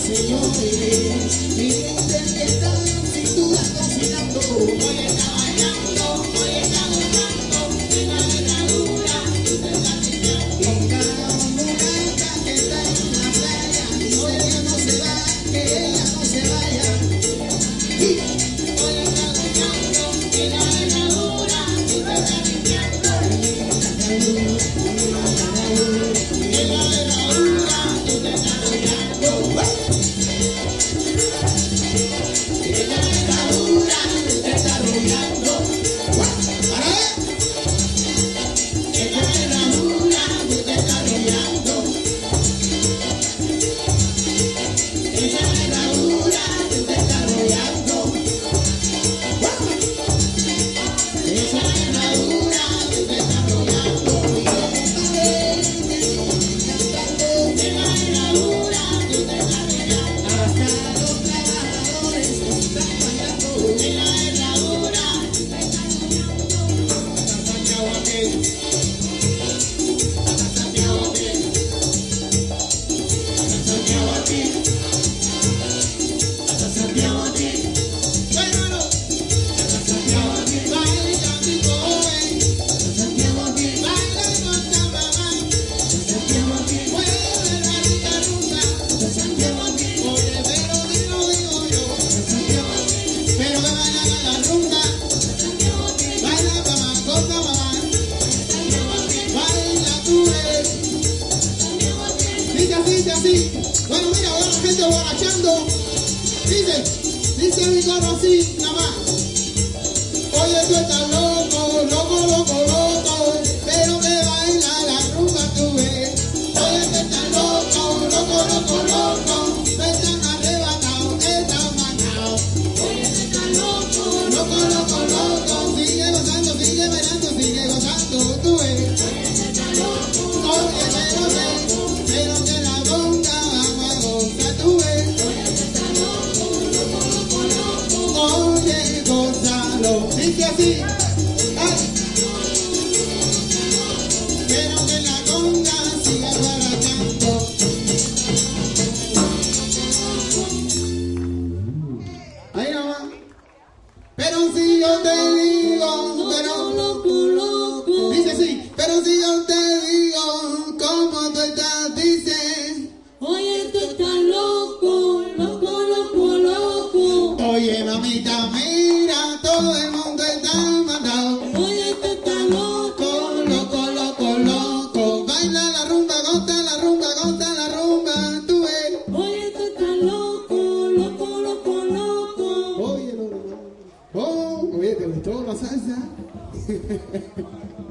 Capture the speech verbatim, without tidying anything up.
Dice así, bueno mira, ahora la gente borrachando, dice, dice mi coro así, nada más. Oye, tú estás loco, loco, loco, loco, pero que baila la rumba tú ves. Oye, tú estás loco, loco, loco, loco, me están arrebatado, están matado. Oye, tú estás loco, loco, loco, loco, sigue gozando, sigue bailando, sigue gozando, tú ves. Oye, tú estás loco, oye, pero sé, pero que la bonga vamos a gozar, tú ves. Oye, tú estás loco, loco, loco, loco, oye, gózalo, dice así. Pero que la conga siga guarachando. Ahí nomás. Pero si yo te digo, pero loco, loco. Dice así, pero si yo te digo, ¿cómo tú estás? Dice, oye, tú estás loco, loco, loco, loco. oye, mamita, mira, todo el mundo está mandado. Oye, tú estás loco, Loco, loco, loco, baila la rumba, goza la rumba, goza la rumba, tú ves. oye, tú estás loco, loco, loco, loco. Oye, no, no, no. Oh, oye, ¿te gustó la salsa?